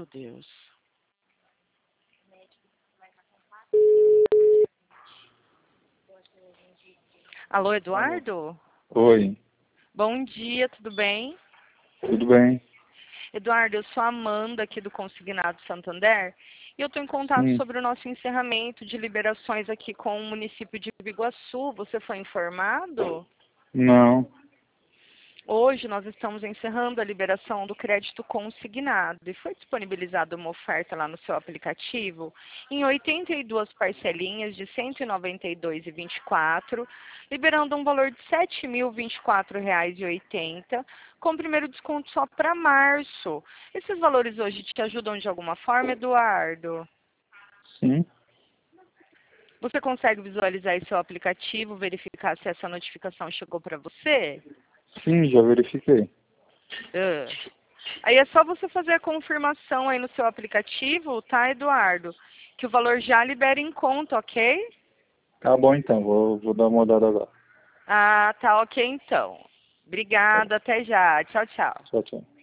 Deus. Alô, Eduardo? Oi, Bom dia, tudo bem? tudo bem? Eduardo, eu sou a Amanda aqui do Consignado Santander e eu estou em contato Sim, sobre o nosso encerramento de liberações aqui com o município de Biguaçu. Você foi informado? não, Hoje nós estamos encerrando a liberação do crédito consignado e foi disponibilizada uma oferta lá no seu aplicativo em 82 parcelinhas de R$ 192,24, liberando um valor de R$ 7.024,80, com o primeiro desconto só para março. Esses valores hoje te ajudam de alguma forma, Eduardo? sim, Você consegue visualizar aí seu aplicativo, verificar se essa notificação chegou para você? sim, já verifiquei. Ah. Aí é só você fazer a confirmação aí no seu aplicativo, tá, Eduardo? Que o valor já libera em conta, ok? Tá bom então, vou dar uma olhada agora. Ah, tá ok então. Tá bom, Obrigada, até já. Tchau, tchau. tchau, tchau.